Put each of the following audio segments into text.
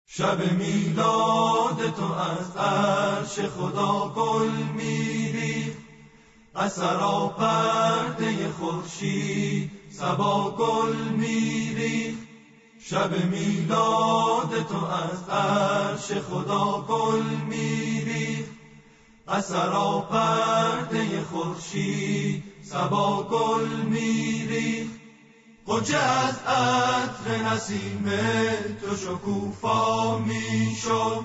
شب میلاد تو از عرش خدا گل میریخت، از سراپرده خورشید صبا گل میریخت. شب میلاد تو از عرش خدا گل میریخت، از سراپرده خورشید صبا گل میریخت. غنچه از عطر نسیم تو شکوفا میشد،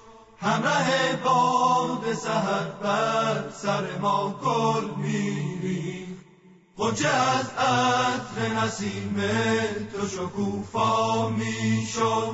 همراه باد سحر بر سر ما گل میریخت. غنچه از عطر نسیم تو شکوفا میشد،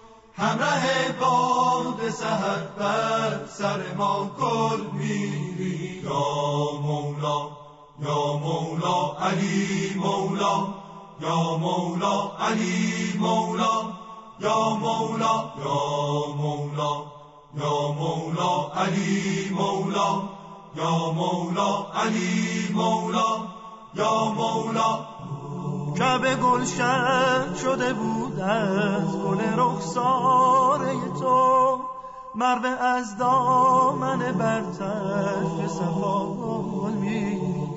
همراه باد سحر بر سر ما گل میریخت. یا مولا یا مولا علی مولا، یا مولا علی مولا، یا مولا یا مولا یا مولا علی مولا، یا مولا علی مولا، یا مولا. کعبه گلشن شده بود از گل رخساره تو، مرو از دامن برتر صفا گل میریخت.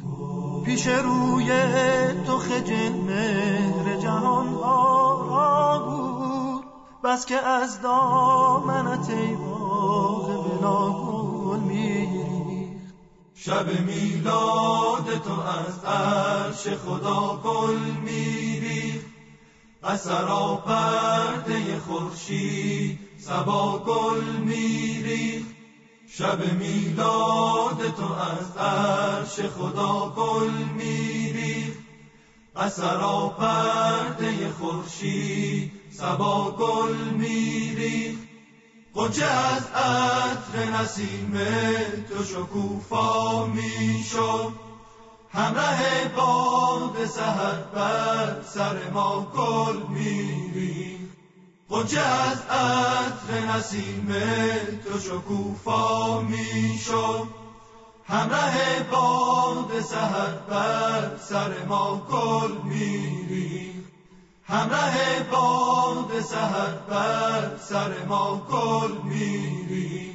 پیش روی تو خجل مهر جهان آرا بود، بس که از دامنت ای باغ بنا گل میریخت. شب میلاد تو از عرش خدا گل میریخت، از سراپرده خورشید صبا گل میریخت. شب میلاد تو از عرش خدا گل میریخت، از سراپرده خورشید صبا گل میریخت. غنچه از عطر نسیم تو شکوفا میشد، همراه باد سحر بر سر ما گل میریخت. غنچه از عطر نسیم تو شکوفا میشد، همراه باد سحر بر سر ما گل میریخت. همراه باد سحر بر سر ما گل میریخت.